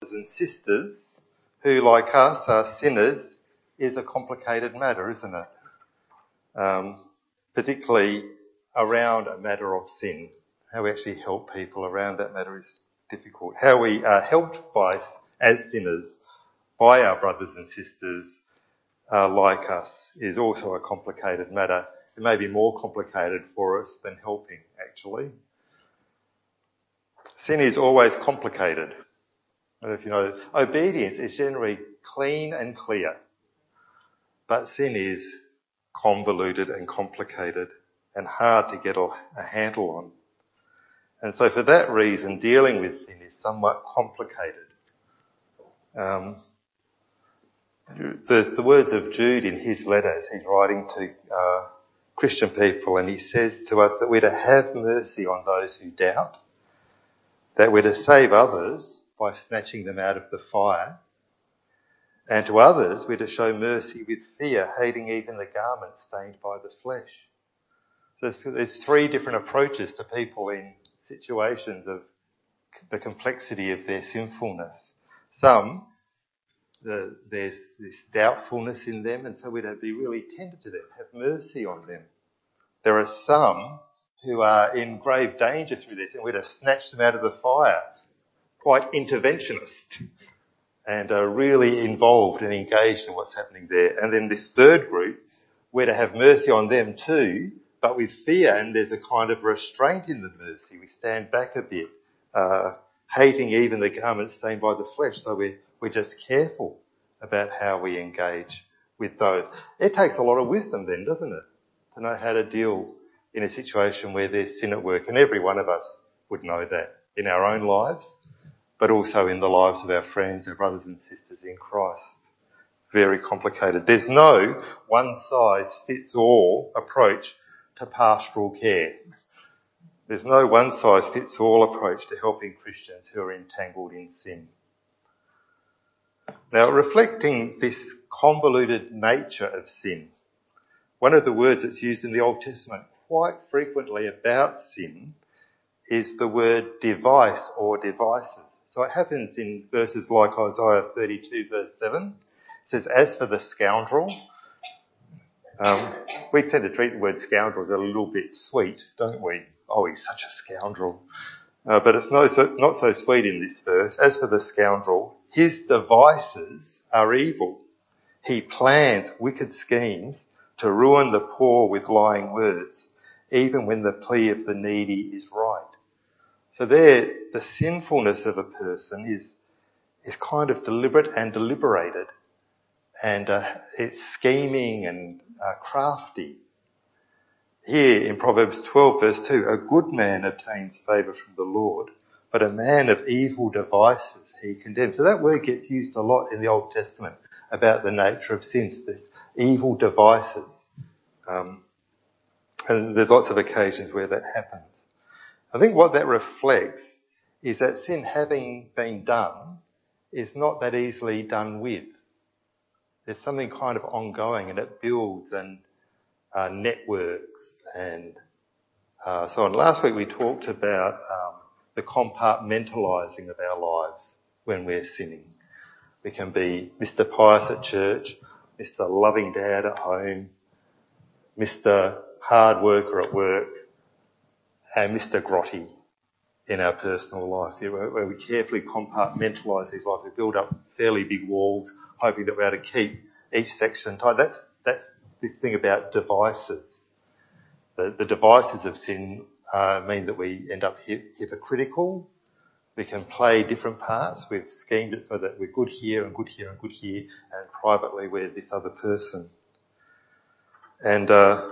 and sisters who, like us, are sinners is a complicated matter, isn't it? Particularly around a matter of sin. How we actually help people around that matter is difficult. How we are helped by, as sinners, by our brothers and sisters like us is also a complicated matter. It may be more complicated for us than helping, actually. Sin is always complicated. And if you know, obedience is generally clean and clear, but sin is convoluted and complicated and hard to get a handle on. And so for that reason, dealing with sin is somewhat complicated. There's the words of Jude in his letters. He's writing to Christian people, and he says to us that we're to have mercy on those who doubt, that we're to save others by snatching them out of the fire, and to others we're to show mercy with fear, hating even the garment stained by the flesh. So there's three different approaches to people in situations of the complexity of their sinfulness. Some, there's this doubtfulness in them, and so we're to be really tender to them, have mercy on them. There are some who are in grave danger through this, and we're to snatch them out of the fire, quite interventionist, and are really involved and engaged in what's happening there. And then this third group, we're to have mercy on them too, but with fear, and there's a kind of restraint in the mercy. We stand back a bit, hating even the garment stained by the flesh, so we're just careful about how we engage with those. It takes a lot of wisdom then, doesn't it, to know how to deal in a situation where there's sin at work. And every one of us would know that in our own lives, but also in the lives of our friends, our brothers and sisters in Christ. Very complicated. There's no one-size-fits-all approach to pastoral care. There's no one-size-fits-all approach to helping Christians who are entangled in sin. Now, reflecting this convoluted nature of sin, one of the words that's used in the Old Testament quite frequently about sin is the word device or devices. So it happens in verses like Isaiah 32 verse 7. It says, as for the scoundrel, we tend to treat the word scoundrel as a little bit sweet, don't we? Oh, he's such a scoundrel. But it's not so sweet in this verse. As for the scoundrel, his devices are evil. He plans wicked schemes to ruin the poor with lying words, even when the plea of the needy is right. So there, the sinfulness of a person is kind of deliberate and deliberated, and it's scheming and crafty. Here in Proverbs 12 verse 2, a good man obtains favour from the Lord, but a man of evil devices he condemns. So that word gets used a lot in the Old Testament about the nature of sins, this evil devices. And there's lots of occasions where that happens. I think what that reflects is that sin, having been done, is not that easily done with. There's something kind of ongoing, and it builds and networks and so on. Last week we talked about the compartmentalising of our lives when we're sinning. We can be Mr. Pious at church, Mr. Loving Dad at home, Mr. Hard Worker at work, and Mr. Grotty in our personal life, where we carefully compartmentalise these lives. We build up fairly big walls, hoping that we're able to keep each section tight. That's this thing about devices. The devices of sin mean that we end up hypocritical. We can play different parts. We've schemed it so that we're good here and good here and good here, and privately we're this other person. And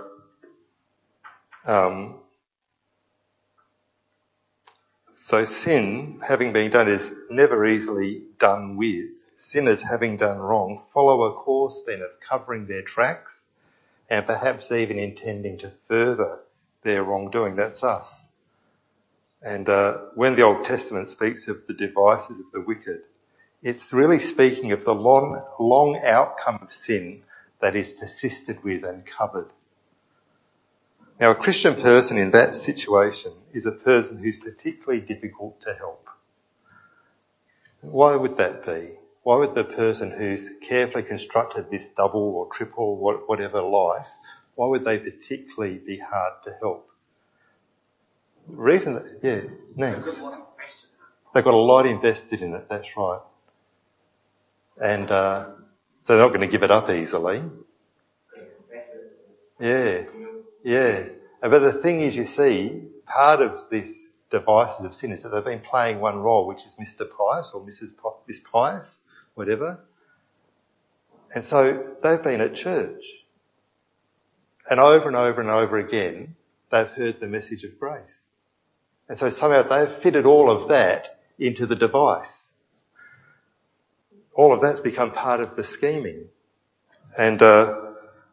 so sin, having been done, is never easily done with. Sinners, having done wrong, follow a course then of covering their tracks and perhaps even intending to further their wrongdoing. That's us. And when the Old Testament speaks of the devices of the wicked, it's really speaking of the long outcome of sin that is persisted with and covered. Now, a Christian person in that situation is a person who's particularly difficult to help. Why would that be? Why would the person who's carefully constructed this double or triple whatever life, why would they particularly be hard to help? The reason that, next. They've got a lot invested in it, that's right. And so they're not going to give it up easily. Yeah. But the thing is, you see, part of this devices of sin is that they've been playing one role, which is Mr. Pious or Miss Pious, whatever. And so they've been at church. And over and over and over again, they've heard the message of grace. And so somehow they've fitted all of that into the device. All of that's become part of the scheming. And the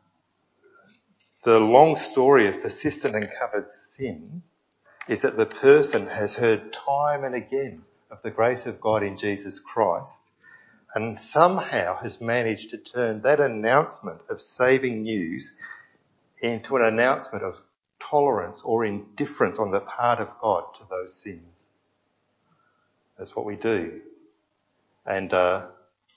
long story of persistent and covered sin is that the person has heard time and again of the grace of God in Jesus Christ and somehow has managed to turn that announcement of saving news into an announcement of tolerance or indifference on the part of God to those sins. That's what we do. And I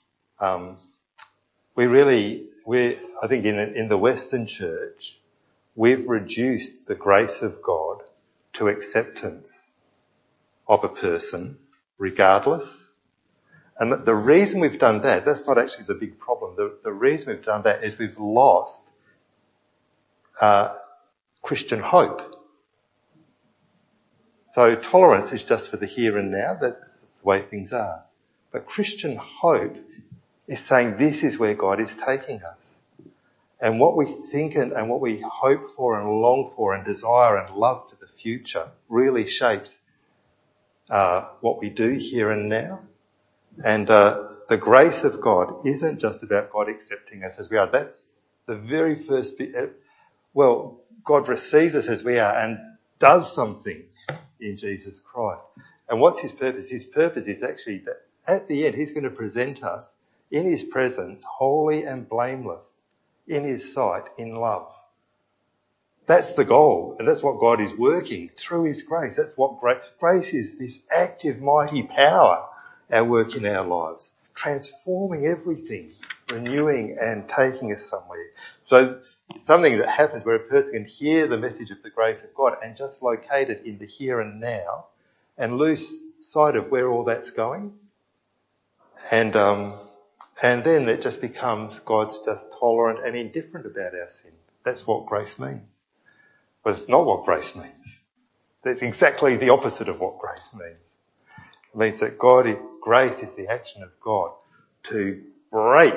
think in the Western Church, we've reduced the grace of God to acceptance of a person regardless. And the reason we've done that, that's not actually the big problem. The reason we've done that is we've lost Christian hope. So tolerance is just for the here and now. That's the way things are. But Christian hope is saying this is where God is taking us. And what we think and what we hope for and long for and desire and love for the future really shapes what we do here and now. And the grace of God isn't just about God accepting us as we are. That's the very first bit. Well, God receives us as we are and does something in Jesus Christ. And what's his purpose? His purpose is actually that at the end he's going to present us in his presence holy and blameless in his sight in love. That's the goal, and that's what God is working through his grace. That's what grace is, this active, mighty power at work in our lives, transforming everything, renewing and taking us somewhere. So something that happens where a person can hear the message of the grace of God and just locate it in the here and now and lose sight of where all that's going. And then it just becomes God's just tolerant and indifferent about our sin. That's what grace means. But it's not what grace means. That's exactly the opposite of what grace means. It means that grace is the action of God to break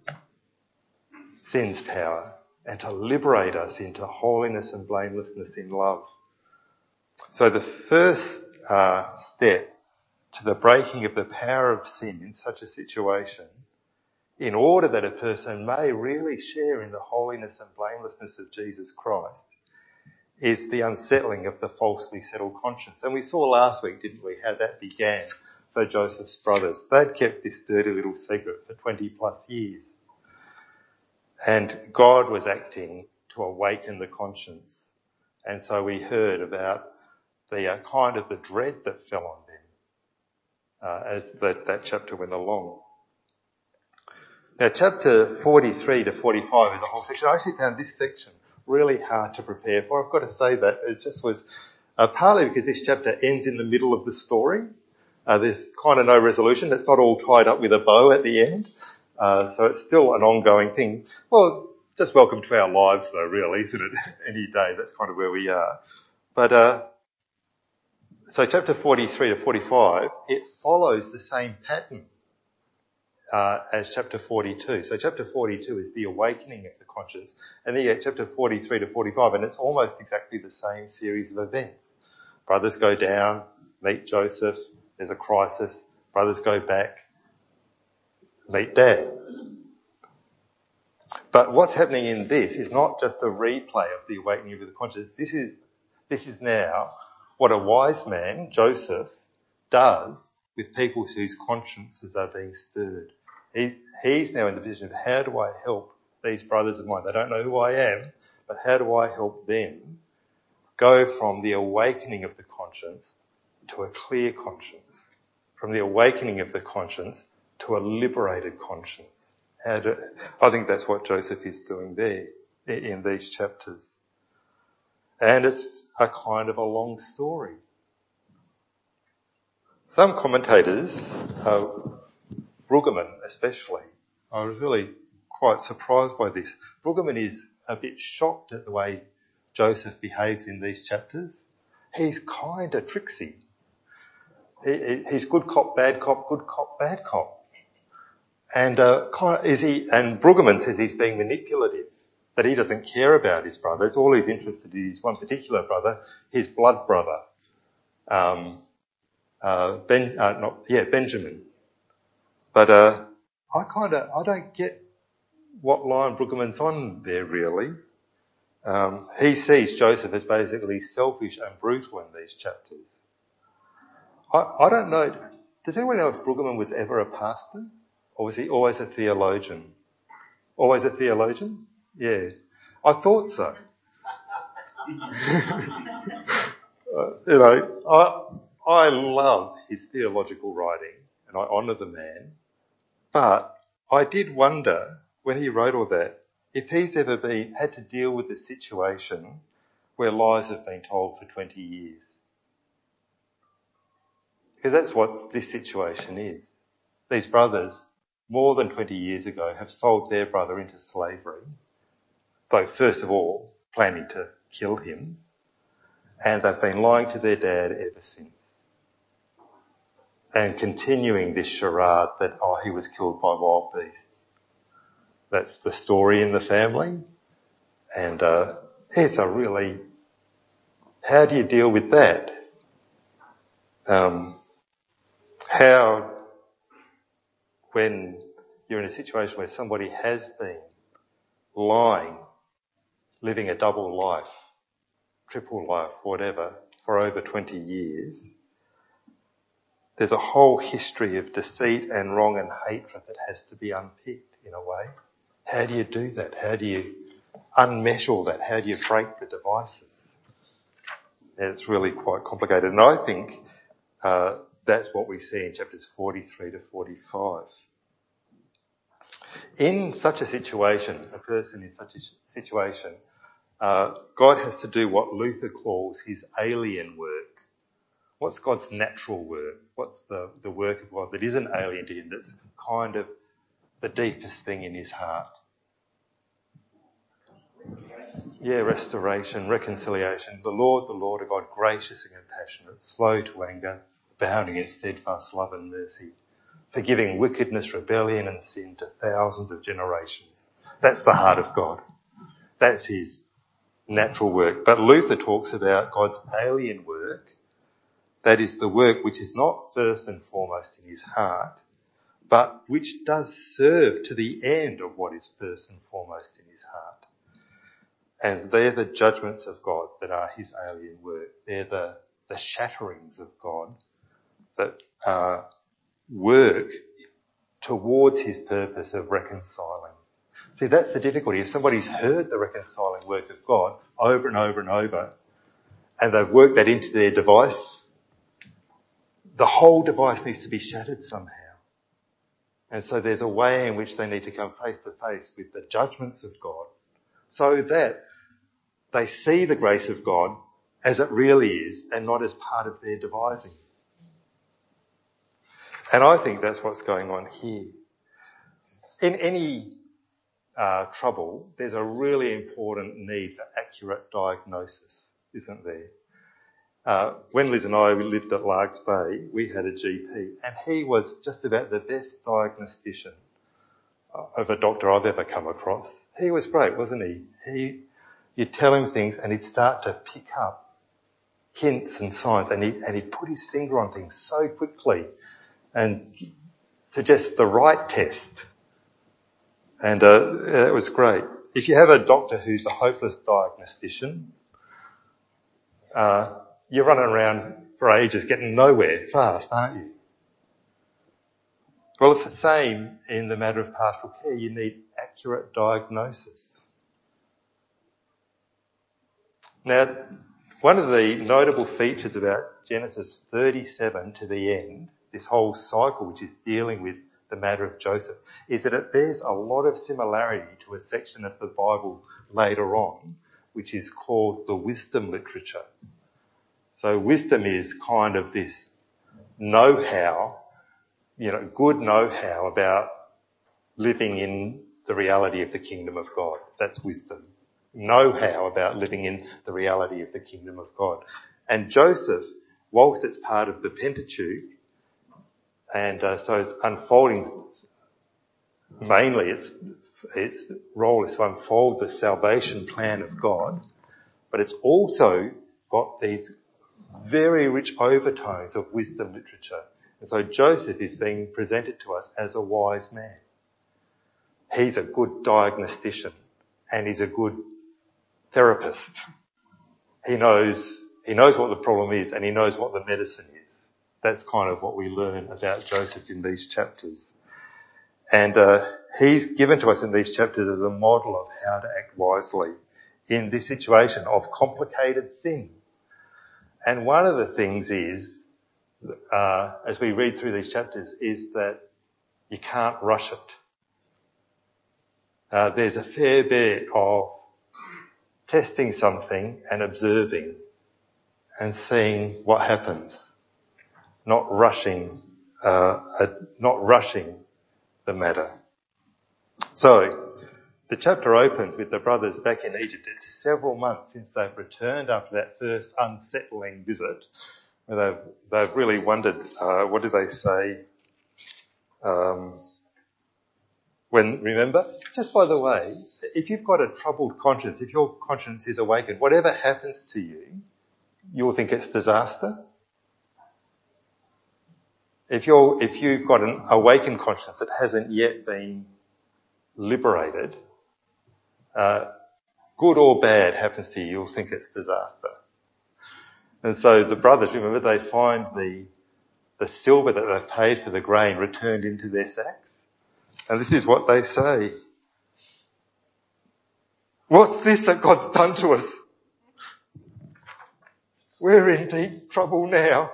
sin's power and to liberate us into holiness and blamelessness in love. So the first step to the breaking of the power of sin in such a situation, in order that a person may really share in the holiness and blamelessness of Jesus Christ, is the unsettling of the falsely settled conscience. And we saw last week, didn't we, how that began for Joseph's brothers. They'd kept this dirty little secret for 20 plus years. And God was acting to awaken the conscience. And so we heard about the kind of the dread that fell on them as that chapter went along. Now, chapter 43 to 45 is a whole section. I actually found this section really hard to prepare for. I've got to say that. It just was partly because this chapter ends in the middle of the story. There's kind of no resolution. It's not all tied up with a bow at the end. So it's still an ongoing thing. Well, just welcome to our lives though, really, isn't it? Any day, that's kind of where we are. But so chapter 43 to 45, it follows the same pattern as chapter 42. So chapter 42 is the awakening of the conscience, and then you get chapter 43 to 45, and it's almost exactly the same series of events. Brothers go down, meet Joseph, there's a crisis, brothers go back, meet Dad. But what's happening in this is not just a replay of the awakening of the conscience. This is now what a wise man, Joseph, does with people whose consciences are being stirred. He's now in the position of how do I help these brothers of mine? They don't know who I am, but how do I help them go from the awakening of the conscience to a clear conscience, from the awakening of the conscience to a liberated conscience. I think that's what Joseph is doing there in these chapters. And it's a kind of a long story. Some commentators, Brueggemann especially, I was really quite surprised by this. Brueggemann is a bit shocked at the way Joseph behaves in these chapters. He's kind of tricksy. He's good cop, bad cop, good cop, bad cop. And and Brueggemann says he's being manipulative, that he doesn't care about his brothers. All he's interested in is one particular brother, his blood brother, Benjamin. But I don't get what line Brueggemann's on there really. He sees Joseph as basically selfish and brutal in these chapters. I don't know. Does anyone know if Brueggemann was ever a pastor? Or was he always a theologian? Always a theologian? Yeah. I thought so. I love his theological writing and I honour the man. But I did wonder, when he wrote all that, if he's ever had to deal with a situation where lies have been told for 20 years. Because that's what this situation is. These brothers, more than 20 years ago, have sold their brother into slavery, though first of all planning to kill him, and they've been lying to their dad ever since. And continuing this charade that, he was killed by wild beasts. That's the story in the family. And it's a really... How do you deal with that? How, when you're in a situation where somebody has been lying, living a double life, triple life, whatever, for over 20 years, there's a whole history of deceit and wrong and hatred that has to be unpicked in a way. How do you do that? How do you unmesh all that? How do you break the devices? And it's really quite complicated. And I think that's what we see in chapters 43 to 45. In such a situation, a person in such a situation, God has to do what Luther calls his alien work. What's God's natural work? What's the work of God that isn't alien to him, that's kind of the deepest thing in his heart? Yeah, restoration, reconciliation. The Lord, a God gracious and compassionate, slow to anger, abounding in steadfast love and mercy, forgiving wickedness, rebellion and sin to thousands of generations. That's the heart of God. That's his natural work. But Luther talks about God's alien work. That is the work which is not first and foremost in his heart, but which does serve to the end of what is first and foremost in his heart. And they're the judgments of God that are his alien work. They're the shatterings of God that work towards his purpose of reconciling. See, that's the difficulty. If somebody's heard the reconciling work of God over and over and over, and they've worked that into their device, the whole device needs to be shattered somehow. And so there's a way in which they need to come face to face with the judgments of God so that they see the grace of God as it really is and not as part of their devising. And I think that's what's going on here. In any trouble, there's a really important need for accurate diagnosis, isn't there? When Liz and I lived at Largs Bay, we had a GP, and he was just about the best diagnostician of a doctor I've ever come across. He was great, wasn't he? You'd tell him things and he'd start to pick up hints and signs, and he'd put his finger on things so quickly and suggest the right test. And it was great. If you have a doctor who's a hopeless diagnostician, you're running around for ages getting nowhere fast, aren't you? Well, it's the same in the matter of pastoral care. You need accurate diagnosis. Now, one of the notable features about Genesis 37 to the end, this whole cycle which is dealing with the matter of Joseph is that it bears a lot of similarity to a section of the Bible later on, which is called the wisdom literature. So wisdom is kind of this know-how, good know-how about living in the reality of the kingdom of God. That's wisdom. Know-how about living in the reality of the kingdom of God. And Joseph, whilst it's part of the Pentateuch, and so it's unfolding, mainly its role is to unfold the salvation plan of God, but it's also got these very rich overtones of wisdom literature. And so Joseph is being presented to us as a wise man. He's a good diagnostician and he's a good therapist. He knows what the problem is and he knows what the medicine is. That's kind of what we learn about Joseph in these chapters. And he's given to us in these chapters as a model of how to act wisely in this situation of complicated sin. And one of the things is, as we read through these chapters, is that you can't rush it. There's a fair bit of testing something and observing and seeing what happens, not rushing the matter. So the chapter opens with the brothers back in Egypt. It's several months since they've returned after that first unsettling visit, where they've really wondered, what do they say? Remember, just by the way, if you've got a troubled conscience, if your conscience is awakened, whatever happens to you, you'll think it's disaster. If you've got an awakened conscience that hasn't yet been liberated, good or bad happens to you, you'll think it's disaster. And so the brothers, remember, they find the silver that they've paid for the grain returned into their sacks. And this is what they say. What's this that God's done to us? We're in deep trouble now.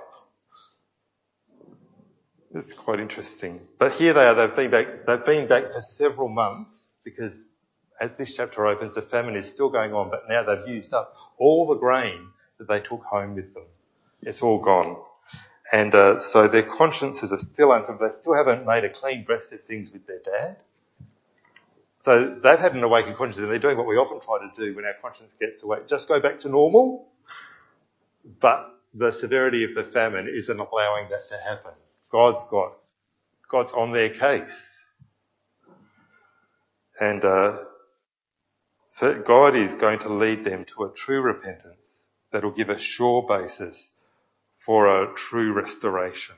It's quite interesting. But here they are, they've been back for several months because as this chapter opens, the famine is still going on, but now they've used up all the grain that they took home with them. It's all gone. And so their consciences are still unsettled. They still haven't made a clean breast of things with their dad. So they've had an awakened conscience and they're doing what we often try to do when our conscience gets awake. Just go back to normal. But the severity of the famine isn't allowing that to happen. God's on their case. And so God is going to lead them to a true repentance that will give a sure basis for a true restoration.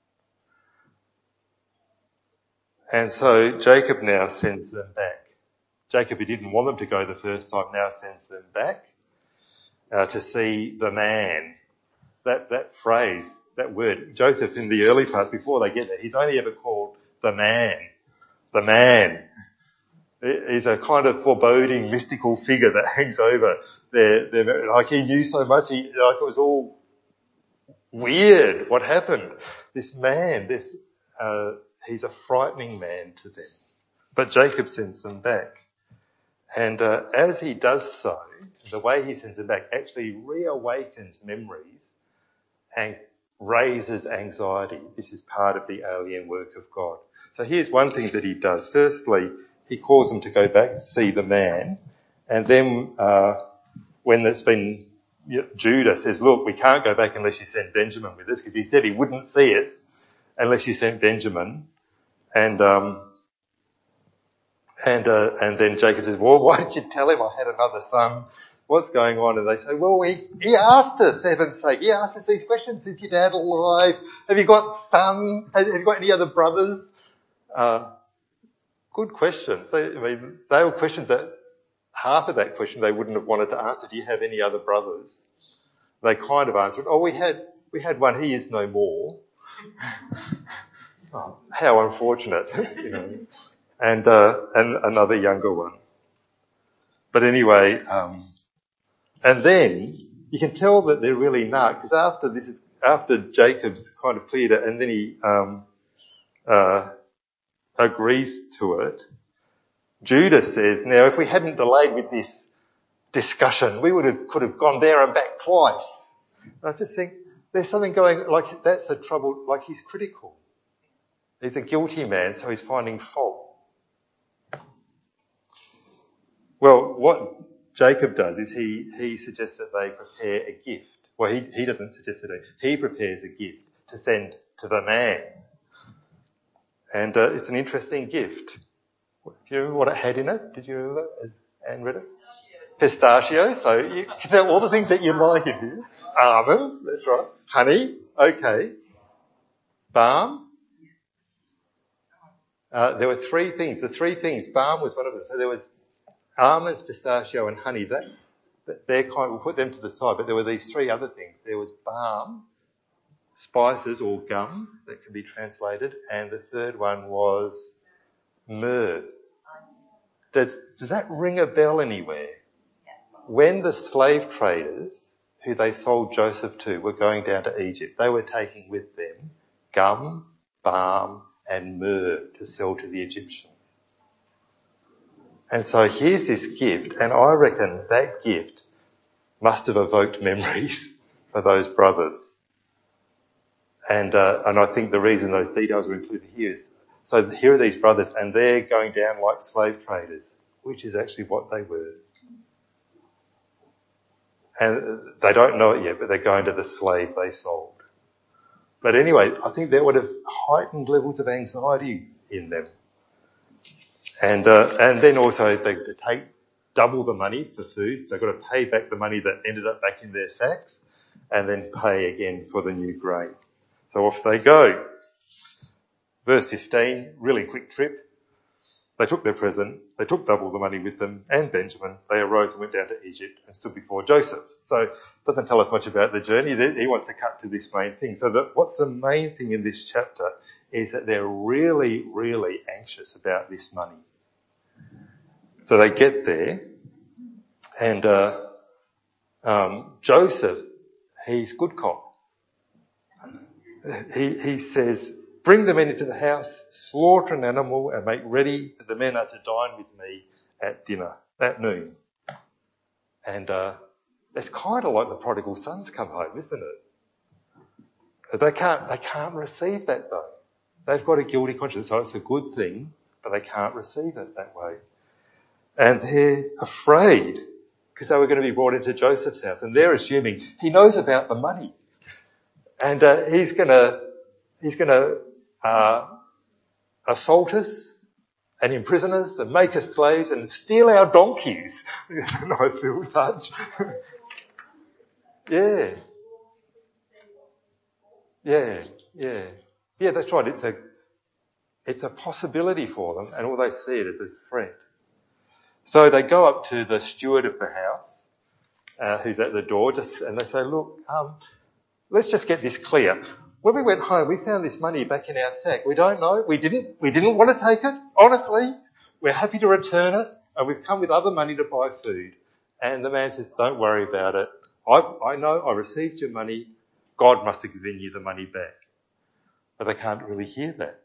And so Jacob now sends them back. Jacob, who didn't want them to go the first time, now sends them back to see the man. That phrase, that word, Joseph in the early parts before they get there, he's only ever called the man. The man. He's a kind of foreboding, mystical figure that hangs over their like he knew so much, it was all weird what happened. This man, he's a frightening man to them. But Jacob sends them back. And as he does so, the way he sends them back actually reawakens memories and raises anxiety. This is part of the alien work of God. So here's one thing that he does. Firstly, he calls them to go back and see the man. And then when it's been, Judah says, look, we can't go back unless you send Benjamin with us, because he said he wouldn't see us unless you sent Benjamin. And then Jacob says, well, why didn't you tell him I had another son? What's going on? And they say, well, he asked us, for heaven's sake. He asked us these questions. Is your dad alive? Have you got sons? Have you got any other brothers? Good questions. They were questions that, half of that question they wouldn't have wanted to answer. Do you have any other brothers? They kind of answered, oh, we had one. He is no more. Oh, how unfortunate, and another younger one. But anyway, and then you can tell that they're really narked, because after this after Jacob's kind of cleared it and then he agrees to it, Judah says, now if we hadn't delayed with this discussion, we could have gone there and back twice. And I just think there's something going, like that's the trouble, like he's critical. He's a guilty man, so he's finding fault. Well, what Jacob does is he suggests that they prepare a gift. Well, he doesn't suggest it. He prepares a gift to send to the man. And it's an interesting gift. Do you remember what it had in it? Did you remember as Anne read it? Pistachio. So you can tell all the things that you like in here. Almonds, that's right. Honey, okay. Balm. There were three things. The three things, balm was one of them. So there was almonds, pistachio and honey. They're kind, we'll put them to the side, but there were these three other things. There was balm, spices or gum that can be translated, and the third one was myrrh. Does that ring a bell anywhere? When the slave traders who they sold Joseph to were going down to Egypt, they were taking with them gum, balm and myrrh to sell to the Egyptians. And so here's this gift, and I reckon that gift must have evoked memories for those brothers. And I think the reason those details are included here is, so here are these brothers and they're going down like slave traders, which is actually what they were. And they don't know it yet, but they're going to the slave they sold. But anyway, I think that would have heightened levels of anxiety in them. And then also they to take double the money for food. They've got to pay back the money that ended up back in their sacks and then pay again for the new grain. So off they go. Verse 15, really quick trip. They took their present, they took double the money with them and Benjamin. They arose and went down to Egypt and stood before Joseph. So it doesn't tell us much about the journey. He wants to cut to this main thing. So what's the main thing in this chapter is that they're really, really anxious about this money. So they get there and Joseph, he's good cop. He says, bring the men into the house, slaughter an animal and make ready for the men are to dine with me at dinner, at noon. And it's kind of like the prodigal sons come home, isn't it? They can't receive that though. They've got a guilty conscience, so it's a good thing, but they can't receive it that way. And they're afraid because they were going to be brought into Joseph's house and they're assuming he knows about the money. And he's going to assault us and imprison us and make us slaves and steal our donkeys. It's a nice little touch. Yeah, that's right. It's a possibility for them and all they see it as a threat. So they go up to the steward of the house, who's at the door, and they say, look, let's just get this clear. When we went home, we found this money back in our sack. We don't know. We didn't want to take it. Honestly, we're happy to return it, and we've come with other money to buy food. And the man says, don't worry about it. I know I received your money. God must have given you the money back. But they can't really hear that.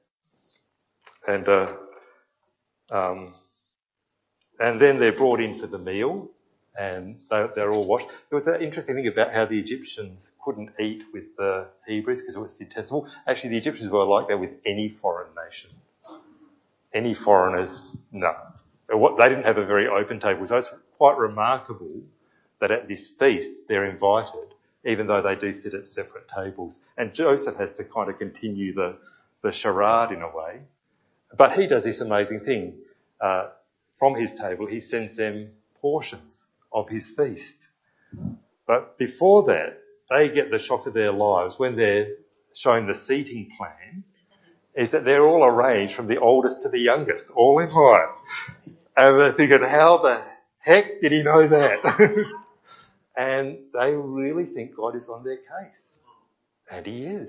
And then they're brought in for the meal, and they're all washed. There was an interesting thing about how the Egyptians couldn't eat with the Hebrews because it was detestable. Actually, the Egyptians were like that with any foreign nation. Any foreigners, no. They didn't have a very open table, so it's quite remarkable that at this feast they're invited, even though they do sit at separate tables. And Joseph has to kind of continue the charade in a way. But he does this amazing thing. From his table, he sends them portions of his feast. But before that, they get the shock of their lives when they're shown the seating plan, is that they're all arranged from the oldest to the youngest, all in line. And they're thinking, how the heck did he know that? And they really think God is on their case. And he is.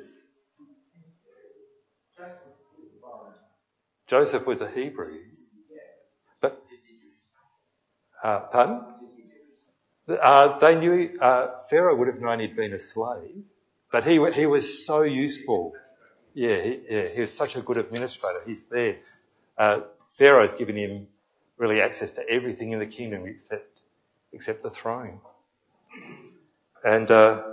Joseph was a Hebrew. But, pardon? They knew, Pharaoh would have known he'd been a slave. But he was so useful. He was such a good administrator. He's there. Pharaoh's given him really access to everything in the kingdom except the throne. And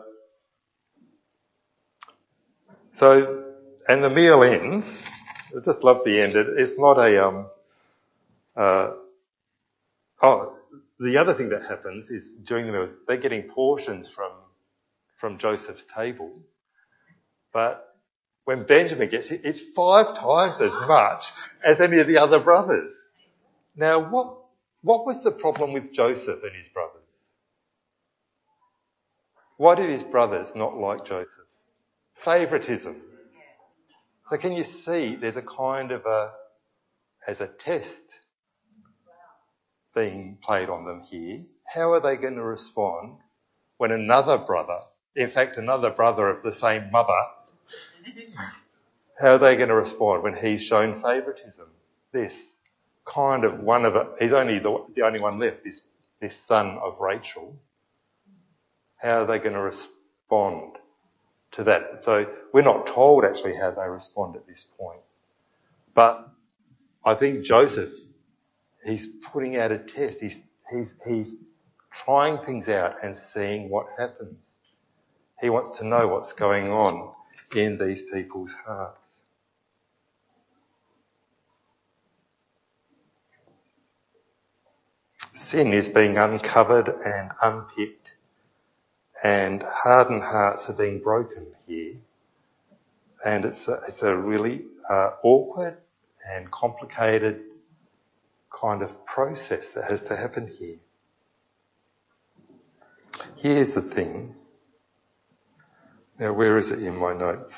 and the meal ends. I just love the end. It's not the other thing that happens is during the meal, they're getting portions from Joseph's table. But when Benjamin gets it, it's 5 times as much as any of the other brothers. Now, what was the problem with Joseph and his brothers? Why did his brothers not like Joseph? Favouritism. So can you see there's a kind of as a test being played on them here. How are they going to respond when another brother of the same mother, how are they going to respond when he's shown favouritism? This kind of he's only the only one left, this son of Rachel. How are they going to respond to that? So we're not told actually how they respond at this point. But I think Joseph, he's putting out a test. He's trying things out and seeing what happens. He wants to know what's going on in these people's hearts. Sin is being uncovered and unpicked, and hardened hearts are being broken here. And it's a really awkward and complicated kind of process that has to happen here. Here's the thing. Now, where is it in my notes?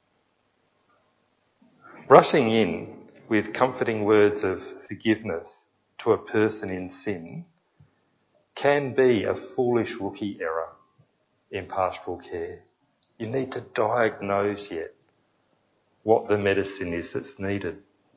Rushing in with comforting words of forgiveness to a person in sin can be a foolish rookie error in pastoral care. You need to diagnose yet what the medicine is that's needed.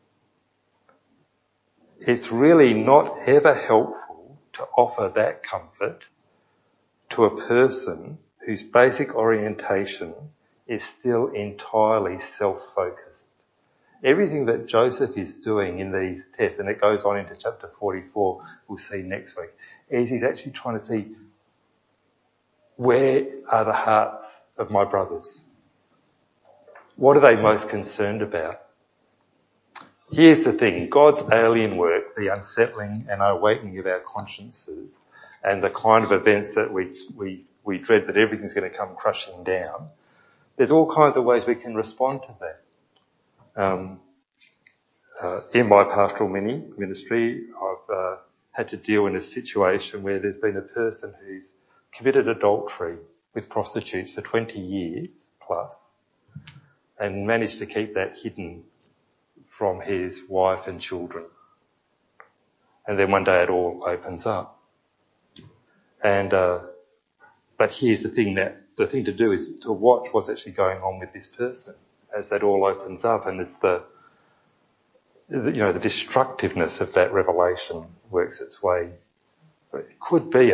It's really not ever helpful to offer that comfort to a person whose basic orientation is still entirely self-focused. Everything that Joseph is doing in these tests, and it goes on into chapter 44, we'll see next week, is he's actually trying to see where are the hearts of my brothers? What are they most concerned about? Here's the thing, God's alien work, the unsettling and awakening of our consciences, and the kind of events that we dread that everything's going to come crushing down, there's all kinds of ways we can respond to that. In my pastoral ministry, I've had to deal in a situation where there's been a person who's committed adultery with prostitutes for 20 years plus and managed to keep that hidden from his wife and children. And then one day it all opens up. And but here's the thing to do is to watch what's actually going on with this person as that all opens up, and it's the destructiveness of that revelation works its way. It could be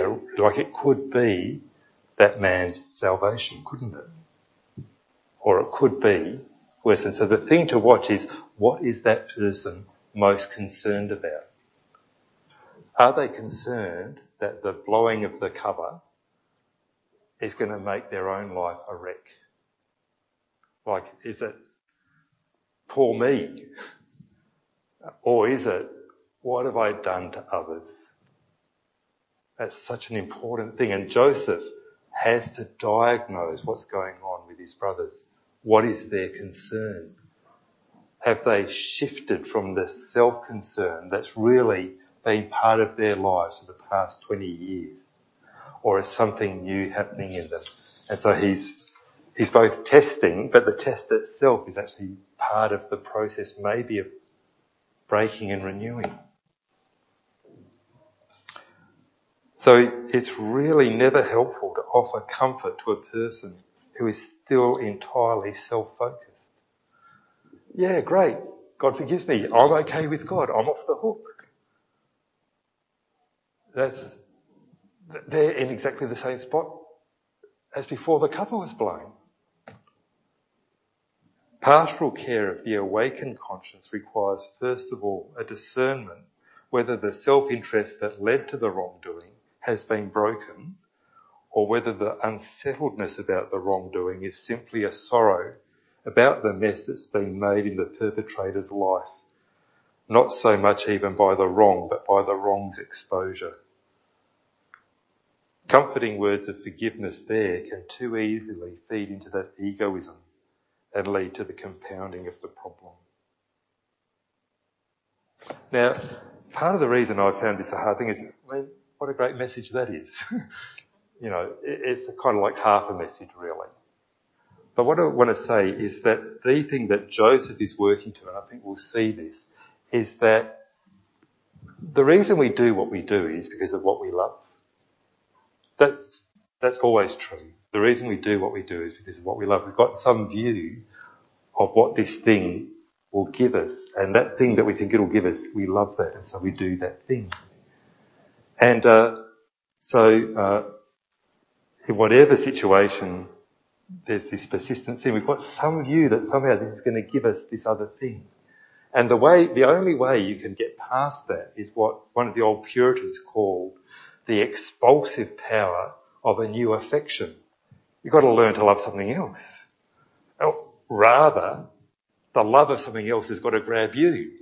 that man's salvation, couldn't it? Or it could be worse. And so the thing to watch is, what is that person most concerned about? Are they concerned that the blowing of the cover is going to make their own life a wreck? Like, is it poor me? Or is it, what have I done to others? That's such an important thing. And Joseph has to diagnose what's going on with his brothers. What is their concern? Have they shifted from the self-concern that's really been part of their lives for the past 20 years? Or is something new happening in them? And so he's both testing, but the test itself is actually part of the process maybe of breaking and renewing. So it's really never helpful to offer comfort to a person who is still entirely self-focused. Yeah, great. God forgives me. I'm okay with God. I'm off the hook. They're in exactly the same spot as before the cover was blown. Pastoral care of the awakened conscience requires, first of all, a discernment whether the self-interest that led to the wrongdoing has been broken, or whether the unsettledness about the wrongdoing is simply a sorrow about the mess that's been made in the perpetrator's life, not so much even by the wrong, but by the wrong's exposure. Comforting words of forgiveness there can too easily feed into that egoism and lead to the compounding of the problem. Now, part of the reason I found this a hard thing is, what a great message that is. It's kind of like half a message, really. But what I want to say is that the thing that Joseph is working to, and I think we'll see this, is that the reason we do what we do is because of what we love. That's always true. The reason we do what we do is because of what we love. We've got some view of what this thing will give us, and that thing that we think it'll give us, we love that, and so we do that thing. And so in whatever situation there's this persistence in, we've got some view that somehow this is going to give us this other thing. And the only way you can get past that is what one of the old Puritans called the expulsive power of a new affection. You've got to learn to love something else. Or rather, the love of something else has got to grab you.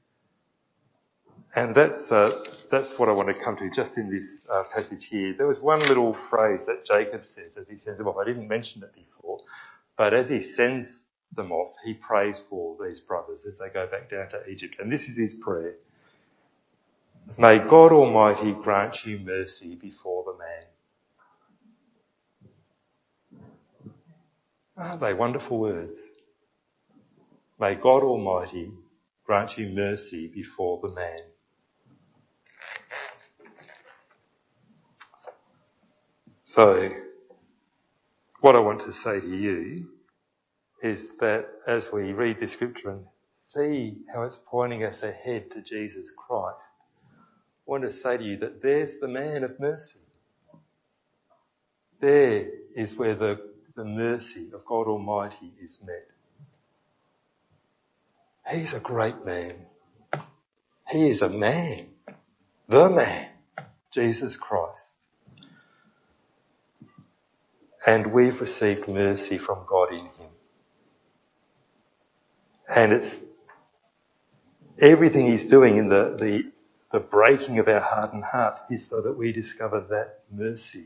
And that's what I want to come to just in this passage here. There was one little phrase that Jacob says as he sends them off. I didn't mention it before, but as he sends them off, he prays for these brothers as they go back down to Egypt. And this is his prayer. May God Almighty grant you mercy before the man. Aren't they wonderful words? May God Almighty grant you mercy before the man. So, what I want to say to you is that as we read the scripture and see how it's pointing us ahead to Jesus Christ, I want to say to you that there's the man of mercy. There is where the mercy of God Almighty is met. He's a great man. He is a man. The man. Jesus Christ. And we've received mercy from God in him. And it's everything he's doing in the breaking of our hardened hearts is so that we discover that mercy.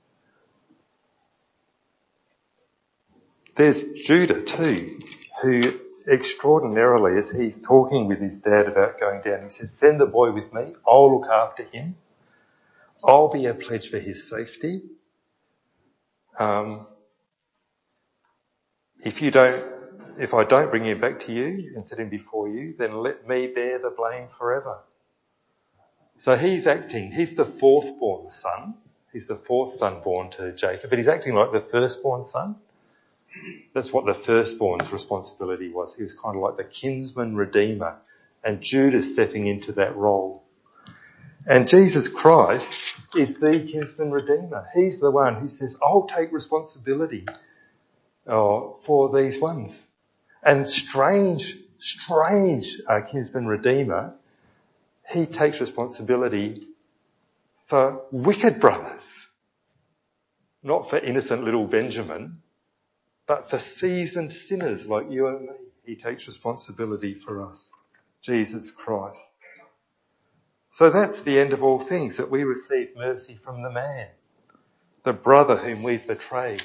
There's Judah too, who extraordinarily, as he's talking with his dad about going down, he says, send the boy with me, I'll look after him, I'll be a pledge for his safety. If I don't bring him back to you and set him before you, then let me bear the blame forever. So he's the fourth-born son. He's the fourth son born to Jacob, but he's acting like the firstborn son. That's what the firstborn's responsibility was. He was kind of like the kinsman redeemer, and Judah's stepping into that role. And Jesus Christ is the kinsman redeemer. He's the one who says, I'll take responsibility for these ones. And strange kinsman redeemer, he takes responsibility for wicked brothers. Not for innocent little Benjamin, but for seasoned sinners like you and me. He takes responsibility for us. Jesus Christ. So that's the end of all things, that we receive mercy from the man, the brother whom we've betrayed,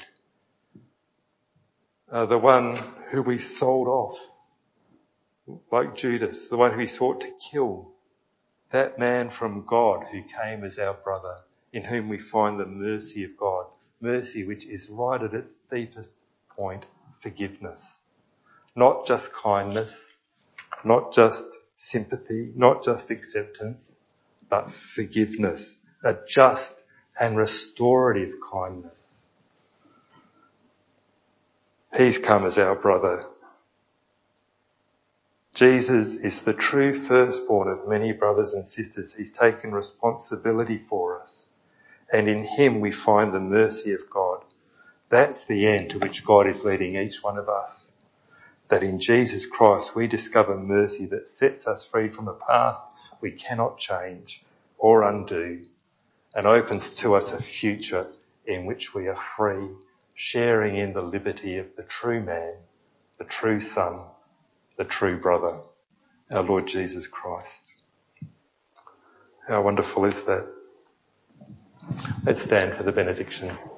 the one who we sold off, like Judas, the one who we sought to kill, that man from God who came as our brother, in whom we find the mercy of God, mercy which is right at its deepest point, forgiveness. Not just kindness, not just sympathy, not just acceptance, but forgiveness, a just and restorative kindness. He's come as our brother. Jesus is the true firstborn of many brothers and sisters. He's taken responsibility for us. And in him we find the mercy of God. That's the end to which God is leading each one of us. that in Jesus Christ we discover mercy that sets us free from a past we cannot change or undo, and opens to us a future in which we are free, sharing in the liberty of the true man, the true son, the true brother, our Lord Jesus Christ. How wonderful is that? Let's stand for the benediction.